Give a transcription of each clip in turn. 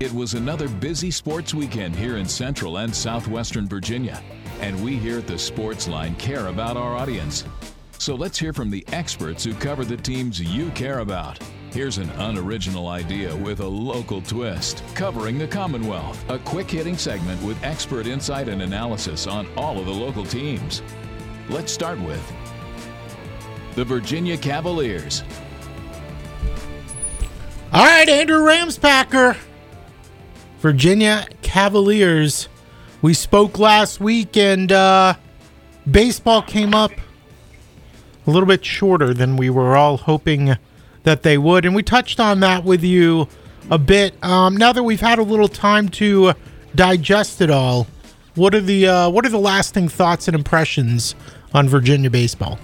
It was another busy sports weekend here in Central and Southwestern Virginia, and we here at the Sports Line care about our audience. So let's hear from the experts who cover the teams you care about. Here's an unoriginal idea with a local twist, covering the Commonwealth, a quick-hitting segment with expert insight and analysis on all of the local teams. Let's start with the Virginia Cavaliers. All right, Andrew Ramspacker. Virginia Cavaliers. We spoke last week, and baseball came up a little bit shorter than we were all hoping that they would, and we touched on that with you a bit. Now that we've had a little time to digest it all, what are the lasting thoughts and impressions on Virginia baseball?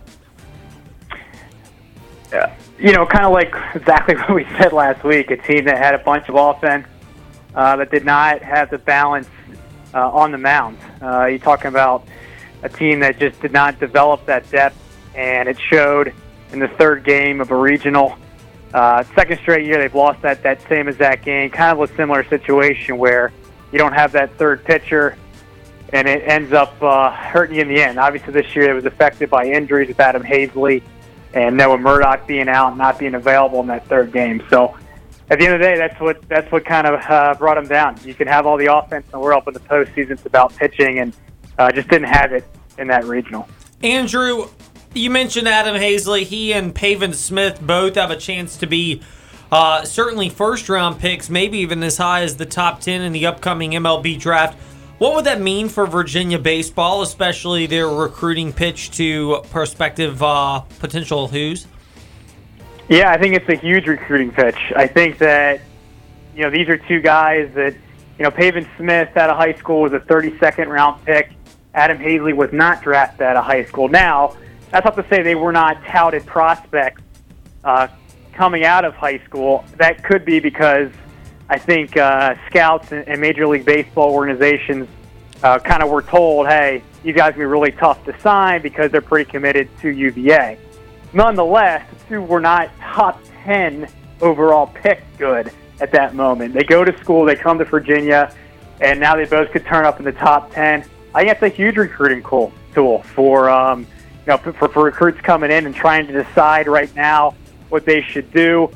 Kind of like exactly what we said last week, a team that had a bunch of offense that did not have the balance on the mound. You're talking about a team that just did not develop that depth, and it showed in the third game of a regional. Second straight year they've lost that same exact game. Kind of a similar situation where you don't have that third pitcher, and it ends up hurting you in the end. Obviously this year it was affected by injuries with Adam Hazley and Noah Murdoch being out and not being available in that third game. So at the end of the day, that's what kind of brought them down. You can have all the offense in the world, but the postseason it's about pitching, and just didn't have it in that regional. Andrew, you mentioned Adam Hazley. He and Pavin Smith both have a chance to be certainly first-round picks, maybe even as high as the top 10 in the upcoming MLB draft. What would that mean for Virginia baseball, especially their recruiting pitch to prospective potential who's? Yeah, I think it's a huge recruiting pitch. I think that, these are two guys that, Pavin Smith out of high school was a 32nd round pick. Adam Hazley was not drafted out of high school. Now, that's not to say they were not touted prospects coming out of high school. That could be because I think scouts and Major League Baseball organizations kind of were told, hey, these guys are going to be really tough to sign because they're pretty committed to UVA. Nonetheless, the two were not top 10 overall pick good at that moment. They go to school, they come to Virginia, and now they both could turn up in the top 10. I think that's a huge recruiting tool for for recruits coming in and trying to decide right now what they should do.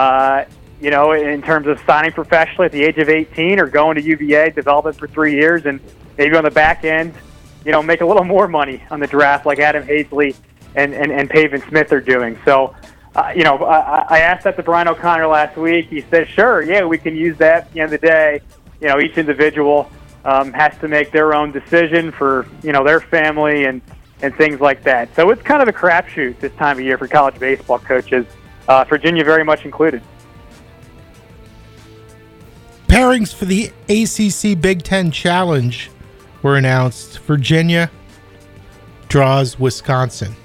In terms of signing professionally at the age of 18 or going to UVA, develop it for 3 years, and maybe on the back end, make a little more money on the draft like Adam Hazley and Pavin Smith are doing. So, I asked that to Brian O'Connor last week. He said, sure, yeah, we can use that. At the end of the day, each individual has to make their own decision for, their family and things like that. So it's kind of a crapshoot this time of year for college baseball coaches, Virginia very much included. Pairings for the ACC Big Ten Challenge were announced. Virginia draws Wisconsin.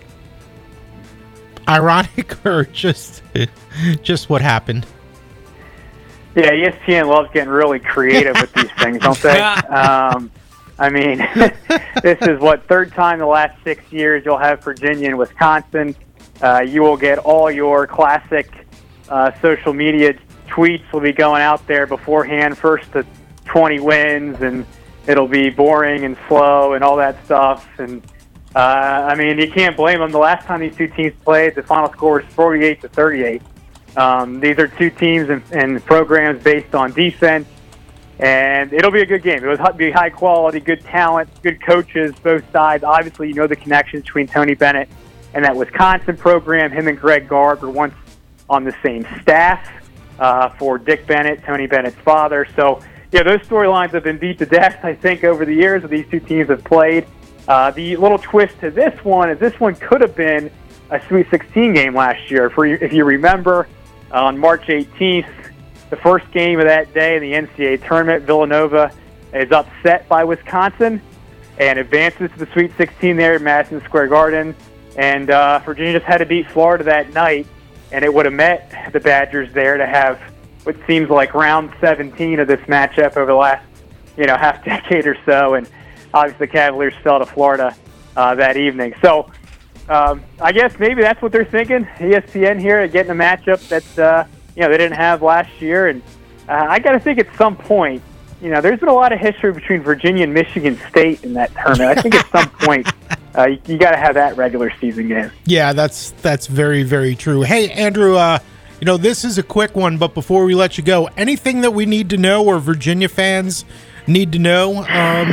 Ironic or just what happened? Yeah, ESPN loves getting really creative with these things, don't they? This is third time in the last 6 years you'll have Virginia and Wisconsin. You will get all your classic social media tweets will be going out there beforehand, first to 20 wins, and it'll be boring and slow and all that stuff. And you can't blame them. The last time these two teams played, the final score was 48-38. These are two teams and programs based on defense, and it'll be a good game. It will be high quality, good talent, good coaches, both sides. Obviously, the connections between Tony Bennett and that Wisconsin program. Him and Greg Gard were once on the same staff for Dick Bennett, Tony Bennett's father. So, those storylines have been beat to death, I think, over the years that these two teams have played. The little twist to this one is this one could have been a Sweet 16 game last year. If you remember, on March 18th, the first game of that day in the NCAA tournament, Villanova is upset by Wisconsin and advances to the Sweet 16 there at Madison Square Garden. And Virginia just had to beat Florida that night, and it would have met the Badgers there to have what seems like round 17 of this matchup over the last, half decade or so. And obviously the Cavaliers fell to Florida that evening. So I guess maybe that's what they're thinking, ESPN here, getting a matchup that they didn't have last year. And I got to think at some point, there's been a lot of history between Virginia and Michigan State in that tournament. I think at some point you got to have that regular season game. Yeah, that's very, very true. Hey, Andrew, this is a quick one, but before we let you go, anything that we need to know or Virginia fans need to know,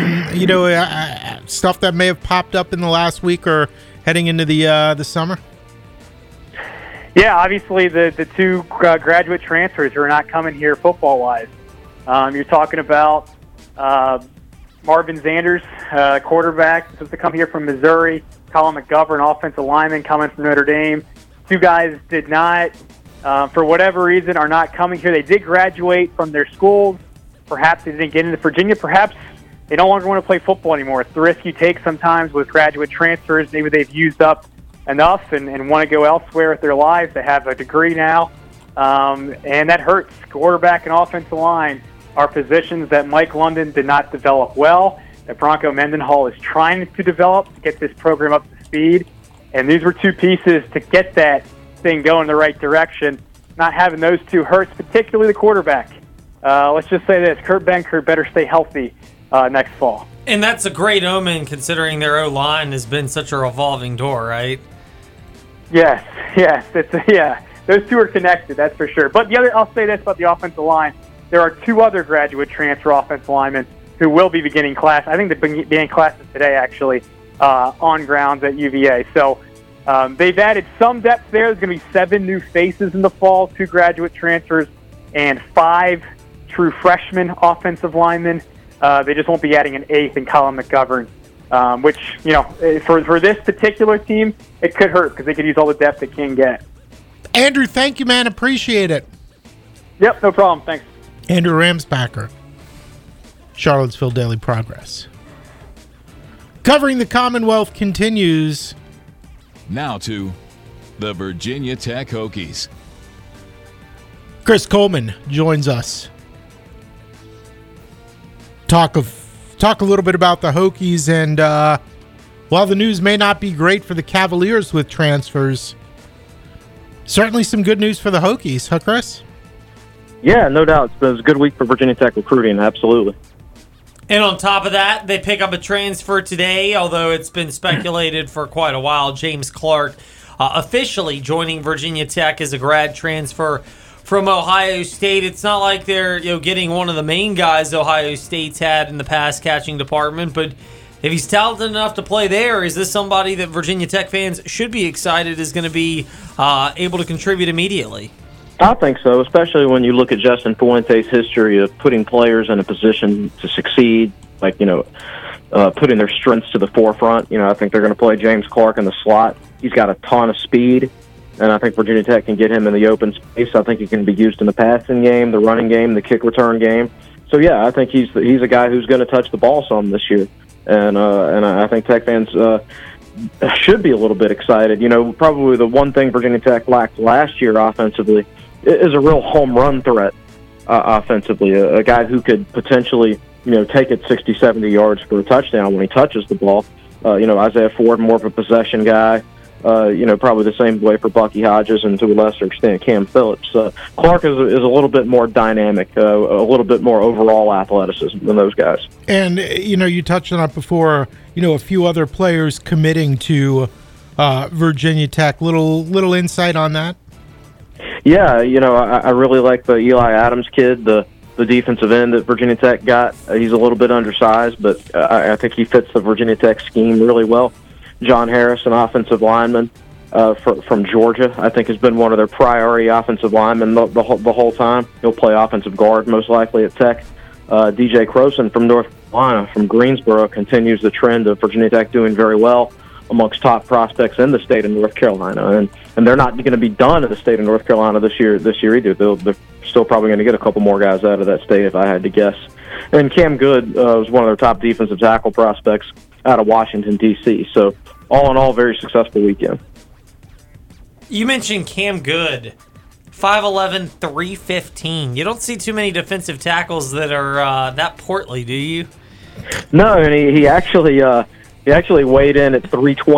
stuff that may have popped up in the last week or heading into the summer? Yeah, obviously the two graduate transfers who are not coming here football-wise. You're talking about Marvin Zanders, quarterback, supposed to come here from Missouri. Colin McGovern, offensive lineman, coming from Notre Dame. Two guys did not, for whatever reason, are not coming here. They did graduate from their schools. Perhaps they didn't get into Virginia. Perhaps they no longer want to play football anymore. It's the risk you take sometimes with graduate transfers. Maybe they've used up enough and want to go elsewhere with their lives. They have a degree now, and that hurts. Quarterback and offensive line are positions that Mike London did not develop well, that Bronco Mendenhall is trying to develop to get this program up to speed. And these were two pieces to get that thing going in the right direction. Not having those two hurts, particularly the quarterback. Let's just say this, Kurt Benkert better stay healthy next fall. And that's a great omen considering their O-line has been such a revolving door, right? Yes. Those two are connected, that's for sure. But I'll say this about the offensive line. There are two other graduate transfer offensive linemen who will be beginning class. I think they're beginning classes today, actually, on grounds at UVA. So they've added some depth there. There's going to be 7 new faces in the fall, 2 graduate transfers, and 5 true freshman offensive linemen. They just won't be adding an 8th in Colin McGovern, which, for this particular team, it could hurt because they could use all the depth they can get. Andrew, thank you, man. Appreciate it. Yep, no problem. Thanks. Andrew Ramspacher, Charlottesville Daily Progress. Covering the Commonwealth continues. Now to the Virginia Tech Hokies. Chris Coleman joins us. Talk a little bit about the Hokies, and while the news may not be great for the Cavaliers with transfers, certainly some good news for the Hokies, huh, Chris? Yeah, no doubt. It was a good week for Virginia Tech recruiting, absolutely. And on top of that, they pick up a transfer today, although it's been speculated for quite a while. James Clark officially joining Virginia Tech as a grad transfer from Ohio State. It's not like they're getting one of the main guys Ohio State's had in the pass catching department, but if he's talented enough to play there, is this somebody that Virginia Tech fans should be excited is going to be able to contribute immediately? I think so, especially when you look at Justin Fuente's history of putting players in a position to succeed, putting their strengths to the forefront. I think they're going to play James Clark in the slot. He's got a ton of speed, and I think Virginia Tech can get him in the open space. I think he can be used in the passing game, the running game, the kick return game. So, yeah, I think he's a guy who's going to touch the ball some this year, and I think Tech fans should be a little bit excited. Probably the one thing Virginia Tech lacked last year offensively is a real home run threat offensively, a guy who could potentially, take it 60, 70 yards for a touchdown when he touches the ball. Isaiah Ford, more of a possession guy, probably the same way for Bucky Hodges and to a lesser extent Cam Phillips. Clark is a little bit more dynamic, a little bit more overall athleticism than those guys. And, you touched on it before, a few other players committing to Virginia Tech. Little insight on that? Yeah, I really like the Eli Adams kid, the defensive end that Virginia Tech got. He's a little bit undersized, but I think he fits the Virginia Tech scheme really well. John Harris, an offensive lineman from Georgia, I think has been one of their priority offensive linemen the whole time. He'll play offensive guard most likely at Tech. DJ Croson from North Carolina, from Greensboro, continues the trend of Virginia Tech doing very well amongst top prospects in the state of North Carolina, and they're not going to be done in the state of North Carolina this year either. They're still probably going to get a couple more guys out of that state if I had to guess. And Cam Good was one of their top defensive tackle prospects out of Washington, D.C. So all in all, very successful weekend. You mentioned Cam Good, 5'11", 315. You don't see too many defensive tackles that are that portly, do you? No, and he actually weighed in at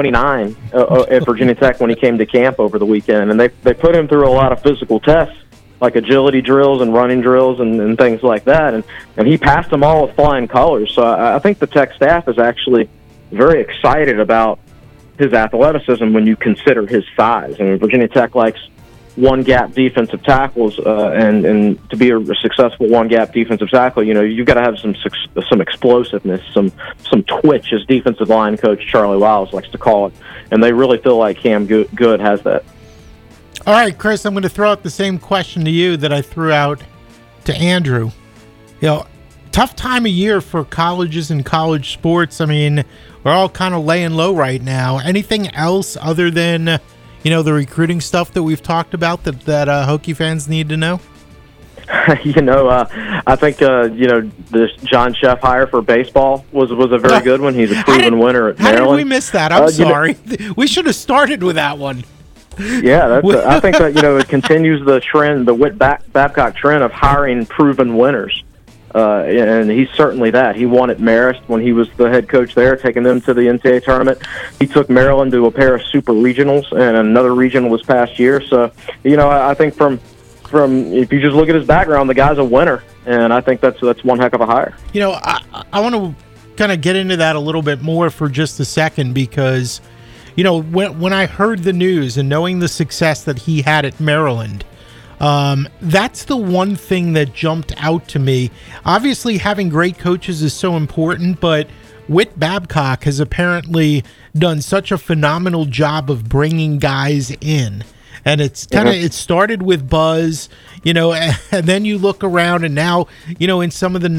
329 at Virginia Tech when he came to camp over the weekend, and they put him through a lot of physical tests like agility drills and running drills and things like that. And he passed them all with flying colors. So I think the Tech staff is actually very excited about his athleticism when you consider his size. I mean, Virginia Tech likes one-gap defensive tackles, and to be a successful one-gap defensive tackle, you've got to have some explosiveness, some twitch, as defensive line coach Charlie Wiles likes to call it. And they really feel like Cam Good has that. All right, Chris, I'm going to throw out the same question to you that I threw out to Andrew. Tough time of year for colleges and college sports. I mean, we're all kind of laying low right now. Anything else other than, the recruiting stuff that we've talked about that Hokie fans need to know? I think, this John Sheff hire for baseball was a very good one. He's a proven winner at Maryland. How did we miss that? I'm sorry. We should have started with that one. Yeah, I think that it continues the trend, the Whit Babcock trend of hiring proven winners, and he's certainly that. He won at Marist when he was the head coach there, taking them to the NCAA tournament. He took Maryland to a pair of super regionals and another regional this past year. So, I think from if you just look at his background, the guy's a winner, and I think that's one heck of a hire. I want to kind of get into that a little bit more for just a second because. When I heard the news and knowing the success that he had at Maryland, that's the one thing that jumped out to me. Obviously, having great coaches is so important, but Whit Babcock has apparently done such a phenomenal job of bringing guys in. And it's kind of it started with Buzz, and then you look around and now, in some of the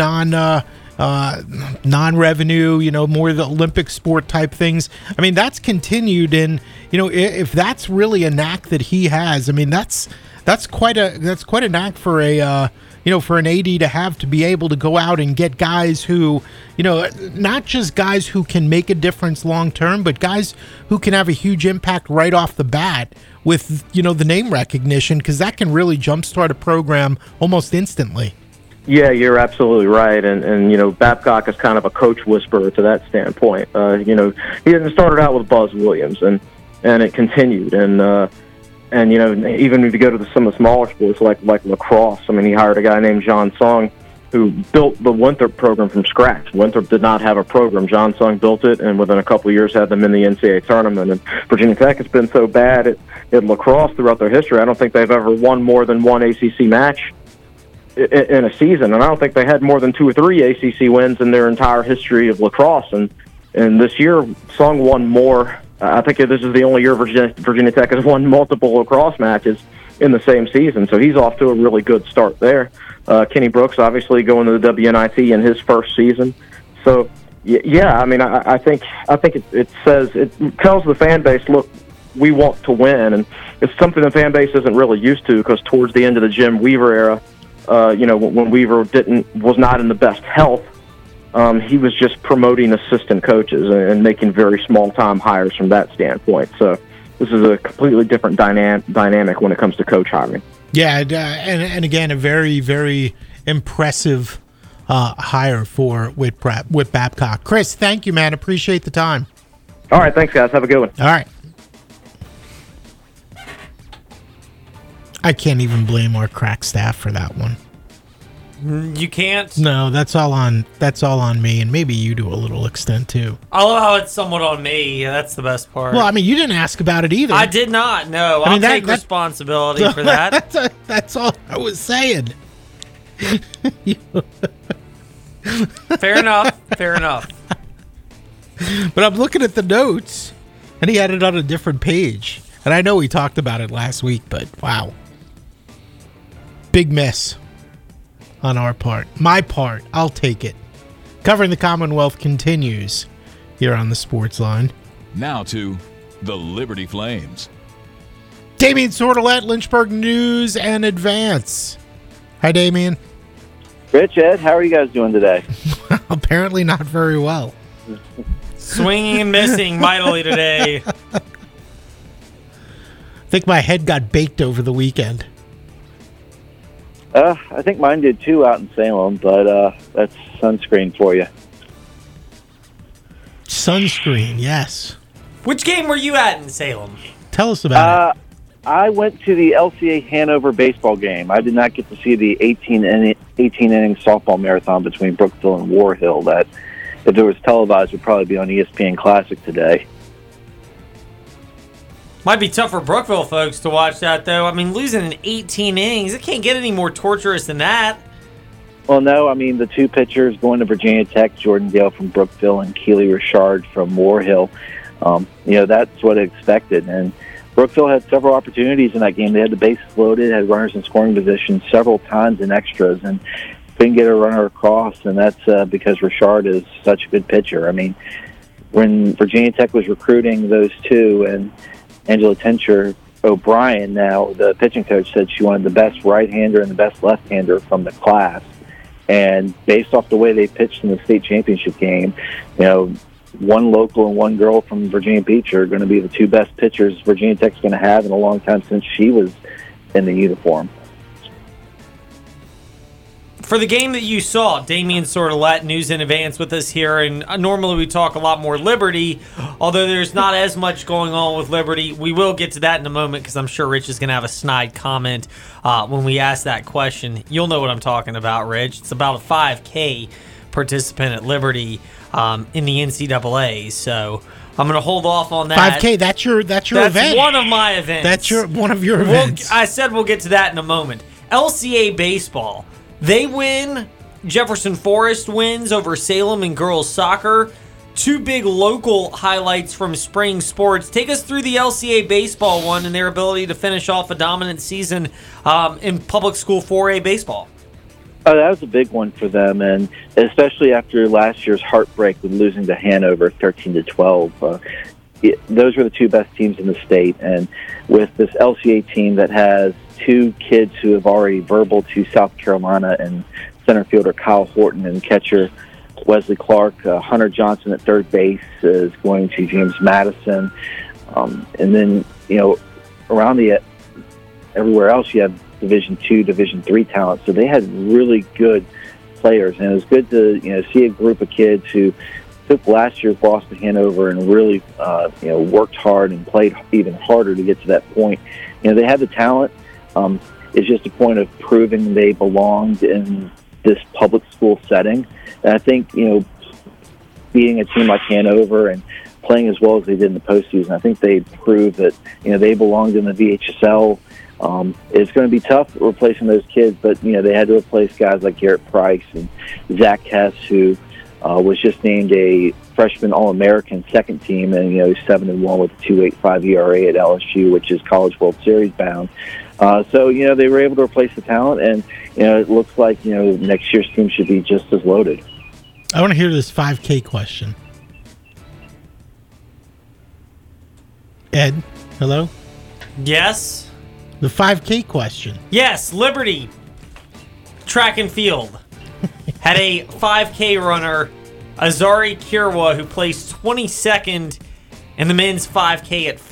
non-revenue, more of the Olympic sport type things. I mean, that's continued, and if that's really a knack that he has, I mean, that's quite a knack for for an AD to have, to be able to go out and get guys who, not just guys who can make a difference long term, but guys who can have a huge impact right off the bat with the name recognition, because that can really jumpstart a program almost instantly. Yeah, you're absolutely right, and Babcock is kind of a coach whisperer to that standpoint. He didn't start out with Buzz Williams, and it continued, and even if you go to some of the smaller sports like lacrosse, I mean, he hired a guy named John Sung who built the Winthrop program from scratch. Winthrop did not have a program. John Sung built it, and within a couple of years had them in the NCAA tournament. And Virginia Tech has been so bad at lacrosse throughout their history. I don't think they've ever won more than one ACC match in a season, and I don't think they had more than 2 or 3 ACC wins in their entire history of lacrosse. And this year, Sung won more. I think this is the only year Virginia Tech has won multiple lacrosse matches in the same season. So he's off to a really good start there. Kenny Brooks obviously going to the WNIT in his first season. So yeah, I mean, I think it tells the fan base, look, we want to win, and it's something the fan base isn't really used to, because towards the end of the Jim Weaver era, when Weaver was not in the best health, he was just promoting assistant coaches and making very small-time hires from that standpoint. So this is a completely different dynamic when it comes to coach hiring. Yeah, and again, a very, very impressive hire for Whit Babcock. Chris, thank you, man. Appreciate the time. All right, thanks, guys. Have a good one. All right. I can't even blame our crack staff for that one. You can't? No, that's all on me, and maybe you to a little extent too. I love how it's somewhat on me. Yeah, that's the best part. Well, I mean, you didn't ask about it either. I did not. No, I'll take responsibility for that. That's all I was saying. Fair enough. Fair enough. But I'm looking at the notes, and he had it on a different page. And I know we talked about it last week, but wow. Big miss on our part. My part. I'll take it. Covering the Commonwealth continues here on the Sports Line. Now to the Liberty Flames. Damian Sordelette, Lynchburg News and Advance. Hi, Damian. Rich, Ed, how are you guys doing today? Apparently not very well. Swinging and missing mightily today. I think my head got baked over the weekend. I think mine did too out in Salem, but that's sunscreen for you. Sunscreen, yes. Which game were you at in Salem? Tell us about it. I went to the LCA Hanover baseball game. I did not get to see the 18-inning softball marathon between Brookville and War Hill. That, if it was televised, would probably be on ESPN Classic today. Might be tough for Brookville folks to watch that, though. I mean, losing in 18 innings, it can't get any more torturous than that. Well, no, I mean, the two pitchers going to Virginia Tech, Jordan Dale from Brookville and Keely Richard from War Hill, that's what I expected. And Brookville had several opportunities in that game. They had the bases loaded, had runners in scoring position several times in extras, and couldn't get a runner across, and that's because Richard is such a good pitcher. I mean, when Virginia Tech was recruiting those two, and Angela Tincher O'Brien, now the pitching coach, said she wanted the best right-hander and the best left-hander from the class. And based off the way they pitched in the state championship game, one local and one girl from Virginia Beach are going to be the two best pitchers Virginia Tech's going to have in a long time since she was in the uniform. For the game that you saw, Damian Sordelet, News in Advance with us here, and normally we talk a lot more Liberty, although there's not as much going on with Liberty. We will get to that in a moment because I'm sure Rich is going to have a snide comment when we ask that question. You'll know what I'm talking about, Rich. It's about a 5K participant at Liberty in the NCAA, so I'm going to hold off on that. 5K, that's your event. That's one of my events. That's one of your events. I said we'll get to that in a moment. LCA baseball. They win. Jefferson Forest wins over Salem in girls soccer. Two big local highlights from spring sports. Take us through the LCA baseball one and their ability to finish off a dominant season in public school 4A baseball. Oh, that was a big one for them, and especially after last year's heartbreak with losing to Hanover 13-12. Those were the two best teams in the state, and with this LCA team that has two kids who have already verbal to South Carolina, and center fielder Kyle Horton and catcher Wesley Clark, Hunter Johnson at third base is going to James Madison, and then around everywhere else you have Division II, Division III talent. So they had really good players, and it was good to see a group of kids who took last year's loss to Hanover and really worked hard and played even harder to get to that point. They had the talent. It's just a point of proving they belonged in this public school setting. And I think, being a team like Hanover and playing as well as they did in the postseason, I think they proved that, they belonged in the VHSL. It's going to be tough replacing those kids, but, they had to replace guys like Garrett Price and Zach Hess, who was just named a freshman All-American second team, and, he's 7-1 with a 2.85 ERA at LSU, which is College World Series bound. So, they were able to replace the talent, and, it looks like, next year's team should be just as loaded. I want to hear this 5K question. Ed, hello? Yes? The 5K question. Yes, Liberty track and field had a 5K runner, Azari Kirwa, who placed 22nd in the men's 5K at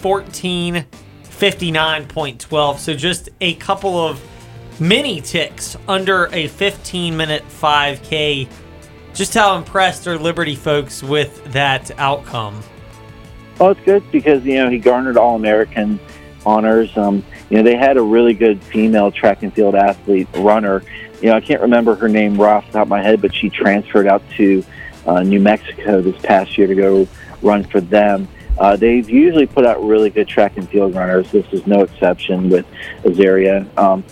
14:59.12. So just a couple of mini ticks under a 15-minute 5K. Just how impressed are Liberty folks with that outcome? Well, it's good because, he garnered All-American honors. They had a really good female track and field athlete runner. I can't remember her name right off the top of my head, but she transferred out to New Mexico this past year to go run for them. They've usually put out really good track and field runners. This is no exception with Azaria.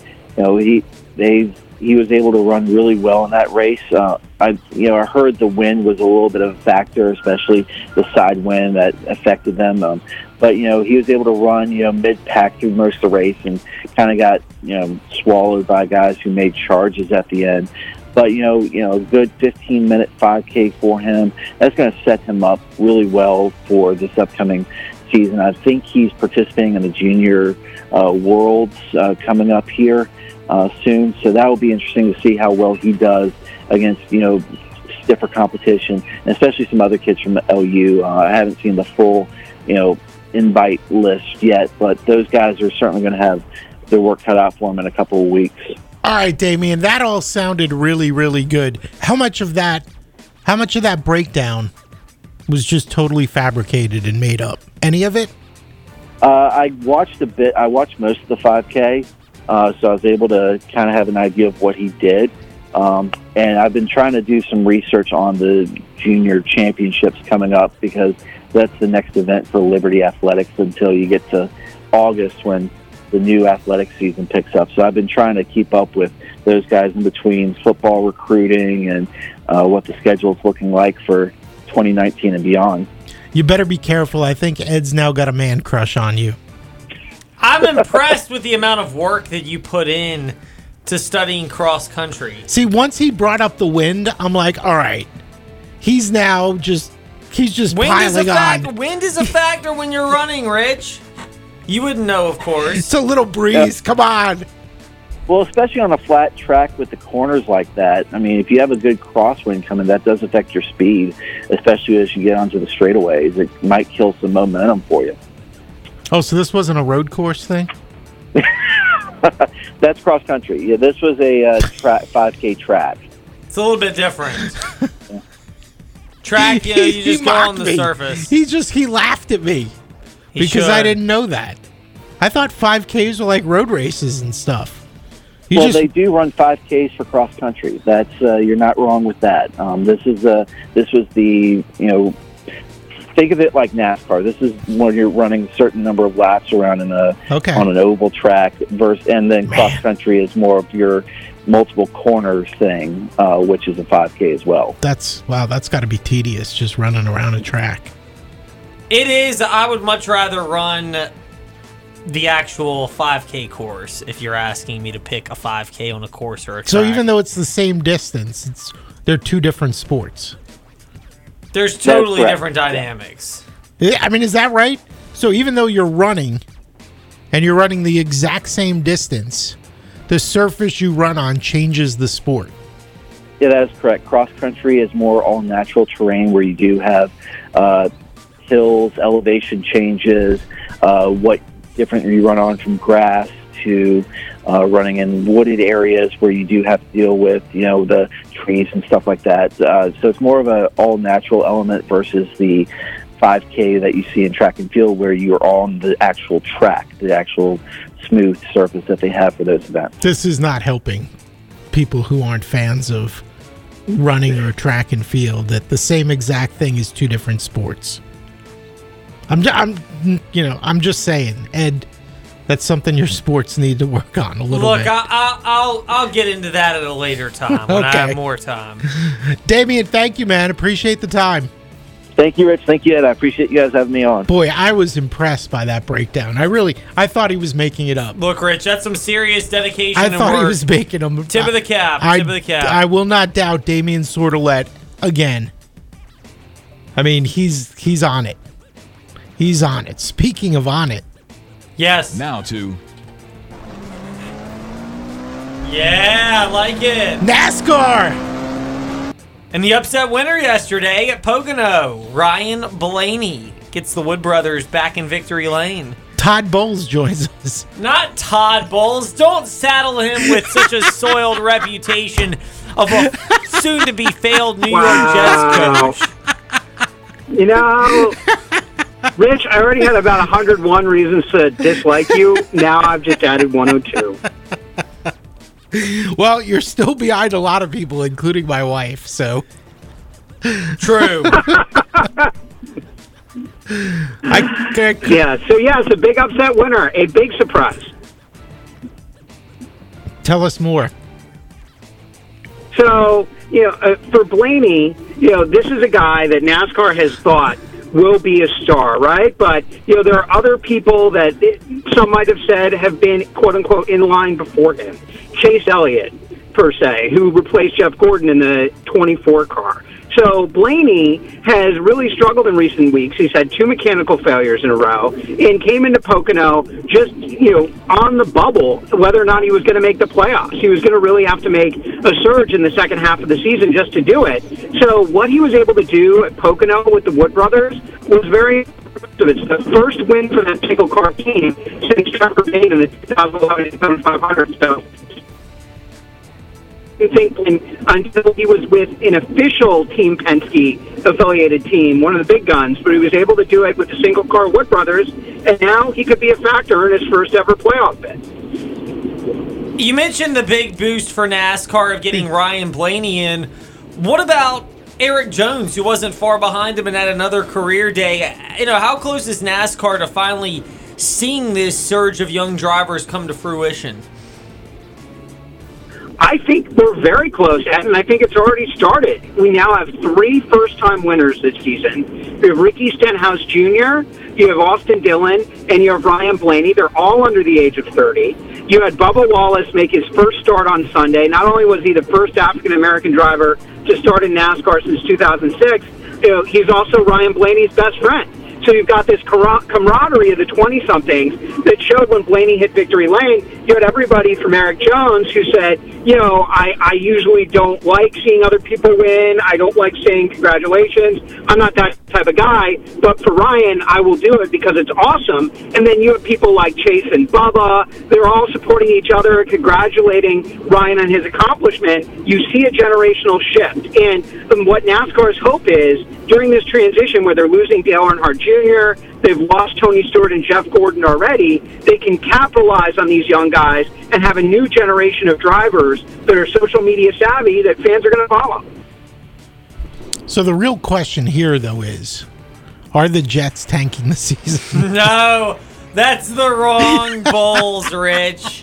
He was able to run really well in that race. I heard the wind was a little bit of a factor, especially the side wind that affected them. But he was able to run, mid-pack through most of the race and kind of got, swallowed by guys who made charges at the end. But, a good 15-minute 5K for him. That's going to set him up really well for this upcoming season. I think he's participating in the Junior Worlds coming up here soon. So that will be interesting to see how well he does against, stiffer competition, and especially some other kids from LU. I haven't seen the full, invite list yet, but those guys are certainly going to have their work cut out for them in a couple of weeks. All right, Damian, that all sounded really, really good. How much of that breakdown was just totally fabricated and made up? Any of it? I watched a bit. I watched most of the 5K, so I was able to kind of have an idea of what he did. And I've been trying to do some research on the junior championships coming up because that's the next event for Liberty Athletics until you get to August when the new athletic season picks up. So I've been trying to keep up with those guys in between football recruiting and what the schedule is looking like for 2019 and beyond. You better be careful. I think Ed's now got a man crush on you. I'm impressed with the amount of work that you put in to studying cross country. See, once he brought up the wind, I'm like, all right, he's just piling on. Wind is a factor when you're running, Rich. You wouldn't know, of course. It's a little breeze. Yep. Come on. Well, especially on a flat track with the corners like that. I mean, if you have a good crosswind coming, that does affect your speed, especially as you get onto the straightaways. It might kill some momentum for you. Oh, so this wasn't a road course thing? That's cross country. Yeah, this was a 5K track. It's a little bit different. Track, you just go on the surface. He laughed at me because I didn't know that. I thought 5Ks were like road races and stuff. They do run 5Ks for cross country. That's you're not wrong with that. This was the think of it like NASCAR. This is when you're running a certain number of laps around on an oval track, and then cross country is more of your multiple corners thing, which is a 5K as well. That's got to be tedious just running around a track. It is. I would much rather run the actual 5K course if you're asking me to pick a 5K on a course or a track. So even though it's the same distance, they're two different sports. There's totally different dynamics. Yeah, I mean, is that right? So even though you're running and you're running the exact same distance, the surface you run on changes the sport. Yeah, that is correct. Cross country is more all natural terrain where you do have hills, elevation changes, what different you run on from grass to running in wooded areas where you do have to deal with, the trees and stuff like that. So it's more of an all-natural element versus the 5K that you see in track and field where you're on the actual track, the actual smooth surface that they have for those events. This is not helping people who aren't fans of running or track and field that the same exact thing is two different sports. I'm just saying, Ed, that's something your sports need to work on a little bit. Look, I'll get into that at a later time when I have more time. Damian, thank you, man. Appreciate the time. Thank you, Rich. Thank you, Ed. I appreciate you guys having me on. Boy, I was impressed by that breakdown. I thought he was making it up. Look, Rich, that's some serious dedication and work. I thought he was making them. Tip of the cap. I will not doubt Damian Sordelet again. I mean, he's on it. He's on it. Speaking of on it. Yes. Now to... Yeah, I like it. NASCAR! And the upset winner yesterday at Pocono, Ryan Blaney, gets the Wood Brothers back in victory lane. Todd Bowles joins us. Not Todd Bowles. Don't saddle him with such a soiled reputation of a soon-to-be failed New York Jets coach. Rich, I already had about 101 reasons to dislike you. Now I've just added 102. Well, you're still behind a lot of people, including my wife, so. True. It's a big upset winner. A big surprise. Tell us more. So, for Blaney, this is a guy that NASCAR has thought will be a star, right? But, there are other people that some might have said have been, quote-unquote, in line before him. Chase Elliott, per se, who replaced Jeff Gordon in the 24 car. So Blaney has really struggled in recent weeks. He's had 2 mechanical failures in a row and came into Pocono just, on the bubble, whether or not he was going to make the playoffs. He was going to really have to make a surge in the second half of the season just to do it. So what he was able to do at Pocono with the Wood Brothers was very impressive. It's the first win for that single car team since Trevor Bayne in the 2011 500. So didn't think until he was with an official Team Penske affiliated team, one of the big guns, but he was able to do it with the single car Wood Brothers, and now he could be a factor in his first ever playoff bid. You mentioned the big boost for NASCAR of getting Ryan Blaney in. What about Eric Jones, who wasn't far behind him and had another career day? You know, how close is NASCAR to finally seeing this surge of young drivers come to fruition? I think we're very close, and I think it's already started. We now have 3 first-time winners this season. You have Ricky Stenhouse Jr., you have Austin Dillon, and you have Ryan Blaney. They're all under the age of 30. You had Bubba Wallace make his first start on Sunday. Not only was he the first African-American driver to start in NASCAR since 2006, he's also Ryan Blaney's best friend. So you've got this camaraderie of the 20-somethings that showed when Blaney hit victory lane. You had everybody from Eric Jones who said, I usually don't like seeing other people win. I don't like saying congratulations. I'm not that type of guy. But for Ryan, I will do it because it's awesome. And then you have people like Chase and Bubba. They're all supporting each other, congratulating Ryan on his accomplishment. You see a generational shift. And what NASCAR's hope is, during this transition where they're losing Dale Earnhardt Jr., they've lost Tony Stewart and Jeff Gordon already, they can capitalize on these young guys and have a new generation of drivers that are social media savvy that fans are going to follow. So the real question here, though, is, are the Jets tanking the season? No, that's the wrong Bulls, Rich.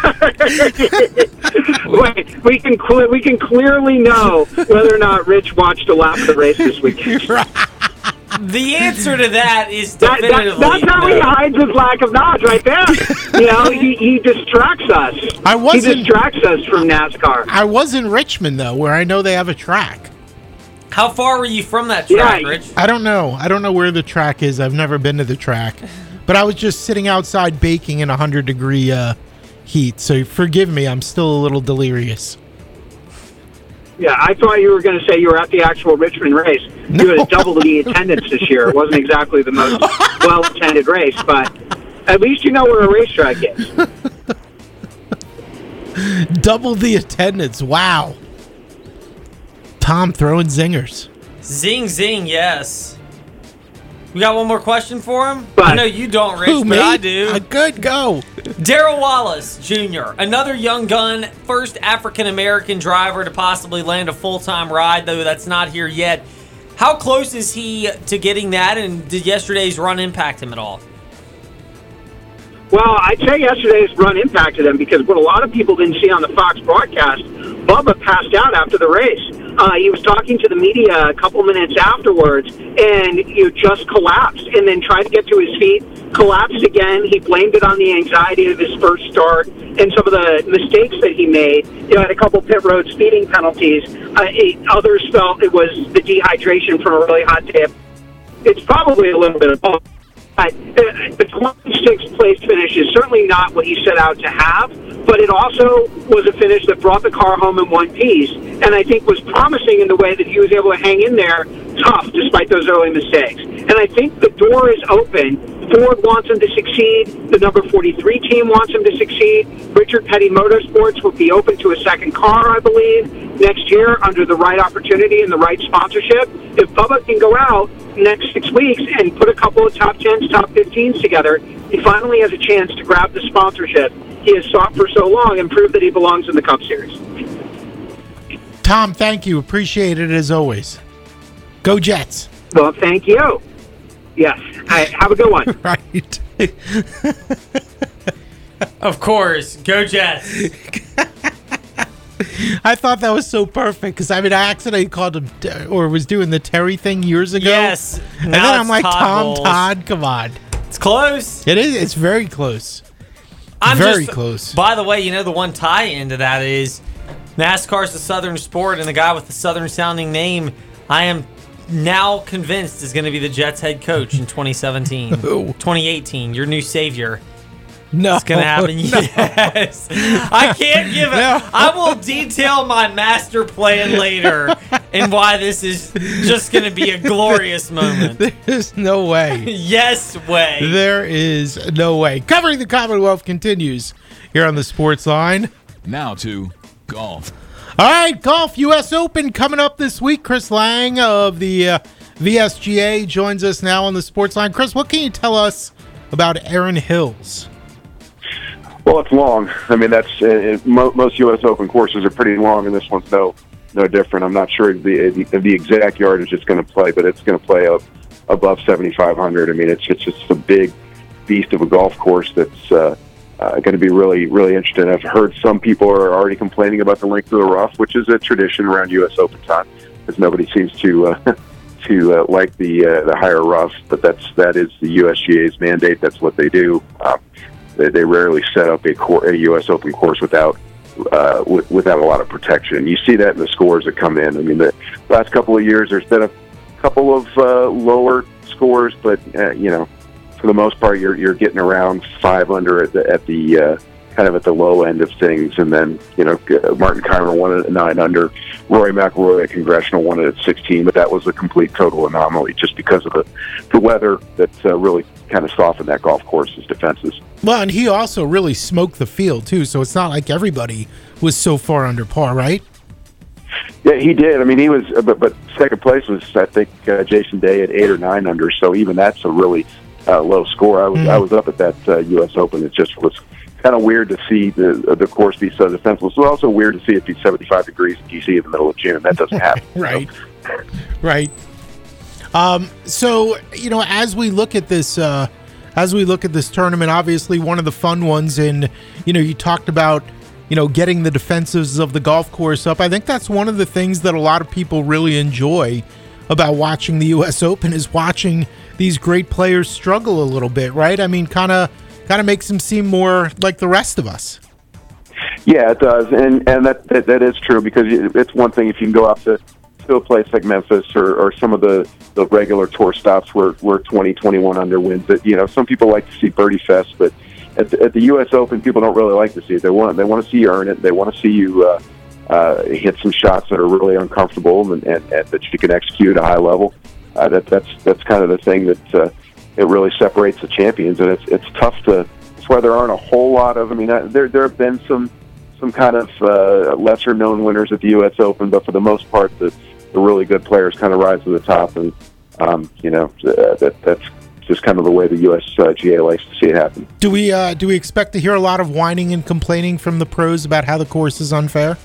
Wait, we can clearly know whether or not Rich watched a lap of the race this weekend. The answer to that is definitively that's how he hides his lack of knowledge right there. He distracts us. He distracts us from NASCAR. I was in Richmond, though, where I know they have a track. How far were you from that track, Rich? I don't know. I don't know where the track is. I've never been to the track. But I was just sitting outside baking in 100-degree heat. So forgive me. I'm still a little delirious. Yeah, I thought you were going to say you were at the actual Richmond race. No. You had doubled the attendance this year. It wasn't exactly the most well-attended race, but at least you know where a racetrack is. Double the attendance. Wow. Tom throwing zingers. Zing, zing, yes. We got one more question for him? I know you don't, Rich, but I do. A good go. Darrell Wallace Jr., another young gun, first African-American driver to possibly land a full-time ride, though that's not here yet. How close is he to getting that, and did yesterday's run impact him at all? Well, I'd say yesterday's run impacted him because what a lot of people didn't see on the Fox broadcast, Bubba passed out after the race. He was talking to the media a couple minutes afterwards, and just collapsed, and then tried to get to his feet, collapsed again. He blamed it on the anxiety of his first start and some of the mistakes that he made. Had a couple pit road speeding penalties. Others felt it was the dehydration from a really hot day. It's probably a little bit of both. The 26th place finish is certainly not what he set out to have, but it also was a finish that brought the car home in one piece, and I think was promising in the way that he was able to hang in there tough despite those early mistakes. And I think the door is open. Ford wants him to succeed. The number 43 team wants him to succeed. Richard Petty Motorsports will be open to a second car, I believe, next year under the right opportunity and the right sponsorship. If Bubba can go out next 6 weeks and put a couple of top 10s, top 15s together, he finally has a chance to grab the sponsorship he has sought for so long and prove that he belongs in the Cup Series. Tom, thank you. Appreciate it as always. Go Jets. Well, thank you. Yes. Have a good one. Right. Of course. Go Jets. I thought that was so perfect because I accidentally called him or was doing the Terry thing years ago. Yes. And then I'm like, Todd, come on. It's close. It is. It's very close. Close. By the way, the one tie into that is NASCAR's a Southern sport, and the guy with the Southern-sounding name, I am now convinced is going to be the Jets head coach in 2017. 2018, your new savior. No. It's going to happen. No. Yes. I can't give it. No. I will detail my master plan later and why this is just going to be a glorious moment. There's no way. Yes way. There is no way. Covering the Commonwealth continues here on the Sports Line. Now to golf. All right, golf U.S. Open coming up this week. Chris Lang of the VSGA joins us now on the Sports Line. Chris, what can you tell us about Erin Hills? Well, it's long. I mean, that's most U.S. Open courses are pretty long, and this one's no different. I'm not sure the exact yardage it's going to play, but it's going to play up above 7,500. I mean, it's just a big beast of a golf course that's going to be really, really interesting. I've heard some people are already complaining about the length of the rough, which is a tradition around U.S. Open time, because nobody seems to like the higher rough. But that is the USGA's mandate. That's what they do. They rarely set up a U.S. Open course without a lot of protection. You see that in the scores that come in. I mean, the last couple of years, there's been a couple of lower scores, but for the most part, you're getting around 5 under at the kind of at the low end of things. And then Martin Kaymer won it at 9 under. Rory McIlroy at Congressional won it at 16, but that was a complete total anomaly just because of the weather that really kind of softened that golf course's defenses. Well, and he also really smoked the field too, so it's not like everybody was so far under par, right? Yeah, he did. I mean, he was, but second place was, I think, Jason Day at 8 or 9 under. So even that's a really low score. I was up at that U.S. Open. It just was kind of weird to see the course be so defenseless. It was also weird to see it be 75 degrees in D.C. in the middle of June. That doesn't happen. Right. Right. So as we look at this tournament, obviously one of the fun ones, and you talked about getting the defenses of the golf course up. I think that's one of the things that a lot of people really enjoy about watching the U.S. Open, is watching these great players struggle a little bit, right? I mean, kind of makes them seem more like the rest of us. Yeah, it does, and that is true, because it's one thing if you can go out to a place like Memphis or some of the regular tour stops where 20, 21 under wins it. Some people like to see Birdie Fest, but at the U.S. Open, people don't really like to see it. They want to see you earn it. They want to see you hit some shots that are really uncomfortable and that you can execute at a high level. That's kind of the thing that it really separates the champions, and it's tough to. That's why there aren't a whole lot of. I mean, there have been some kind of lesser known winners at the U.S. Open, but for the most part, the really good players kind of rise to the top, and that's just kind of the way the USGA likes to see it happen. Do we expect to hear a lot of whining and complaining from the pros about how the course is unfair?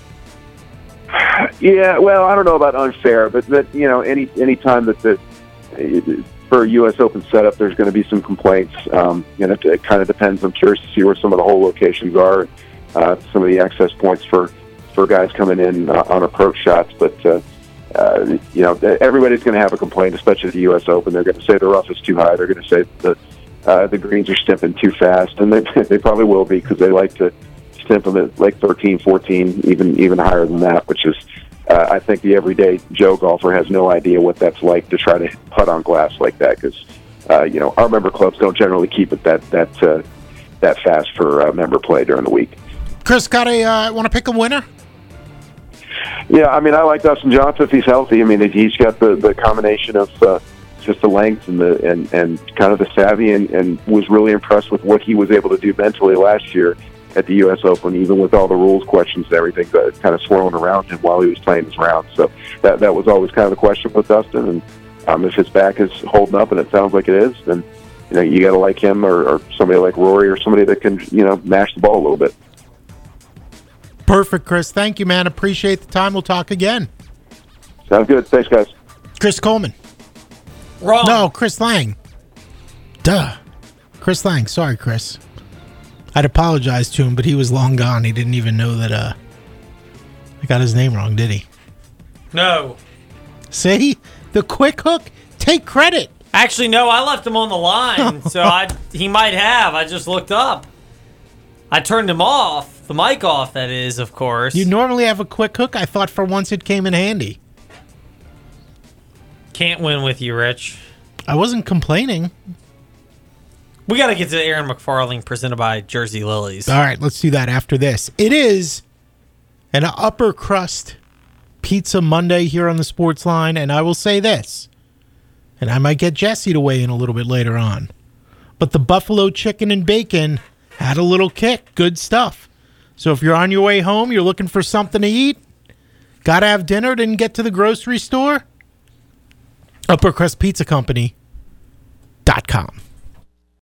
Yeah, well, I don't know about unfair, but any time that for a U.S. Open setup, there's going to be some complaints. It kind of depends. I'm curious to see where some of the hole locations are, some of the access points for guys coming in on approach shots, but. Everybody's going to have a complaint, especially at the U.S. Open. They're going to say the rough is too high. They're going to say the greens are stimping too fast, and they probably will be, because they like to stimp them at like 13, 14, even higher than that, which is, I think the everyday Joe golfer has no idea what that's like to try to putt on glass like that, because our member clubs don't generally keep it that fast for member play during the week. Chris, want to pick a winner? Yeah, I mean, I like Dustin Johnson if he's healthy. I mean, he's got the combination of just the length and kind of the savvy, and was really impressed with what he was able to do mentally last year at the U.S. Open, even with all the rules questions and everything kind of swirling around him while he was playing his round. So that was always kind of the question with Dustin. And if his back is holding up, and it sounds like it is, then you got to like him or somebody like Rory or somebody that can mash the ball a little bit. Perfect, Chris. Thank you, man. Appreciate the time. We'll talk again. Sounds good. Thanks, guys. Chris Coleman. Wrong. No, Chris Lang. Duh. Chris Lang. Sorry, Chris. I'd apologize to him, but he was long gone. He didn't even know that I got his name wrong, did he? No. See? The quick hook. Take credit. Actually, no. I left him on the line, so he might have. I just looked up. I turned him off. The mic off, that is, of course. You normally have a quick hook. I thought for once it came in handy. Can't win with you, Rich. I wasn't complaining. We got to get to Aaron McFarling, presented by Jersey Lilies. All right, let's do that after this. It is an upper crust pizza Monday here on the Sports Line, and I will say this, and I might get Jesse to weigh in a little bit later on, but the buffalo chicken and bacon had a little kick. Good stuff. So if you're on your way home, you're looking for something to eat, Gotta have dinner, didn't get to the grocery store? UpperCrust Pizza Company.com.